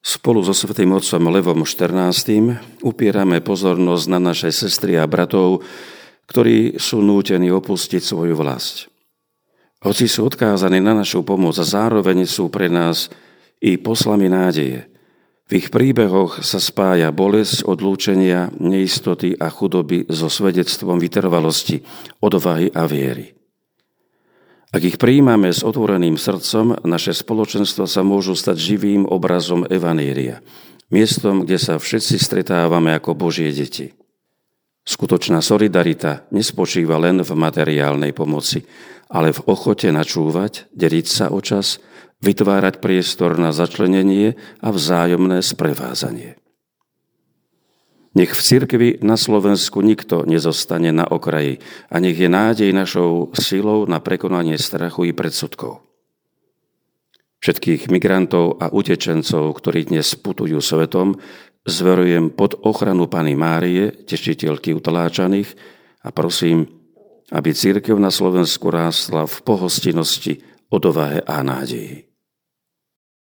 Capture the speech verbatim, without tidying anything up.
Spolu so svätým otcom Levom štrnástym upierame pozornosť na naše sestry a bratov, ktorí sú nútení opustiť svoju vlast. Hoci sú odkázaní na našu pomoc a zároveň sú pre nás i poslami nádeje. V ich príbehoch sa spája bolesť, odlúčenia, neistoty a chudoby so svedectvom vytrvalosti, odvahy a viery. Ak ich prijímame s otvoreným srdcom, naše spoločenstva sa môžu stať živým obrazom evanília, miestom, kde sa všetci stretávame ako Božie deti. Skutočná solidarita nespočíva len v materiálnej pomoci, ale v ochote načúvať, deliť sa o čas, vytvárať priestor na začlenenie a vzájomné sprevázanie. Nech v cirkvi na Slovensku nikto nezostane na okraji a nech je nádej našou silou na prekonanie strachu i predsudkov. Všetkých migrantov a utečencov, ktorí dnes putujú svetom, zverujem pod ochranu Panny Márie, tešiteľky utláčaných, a prosím, aby cirkev na Slovensku rástla v pohostinnosti, odvahe a nádeji.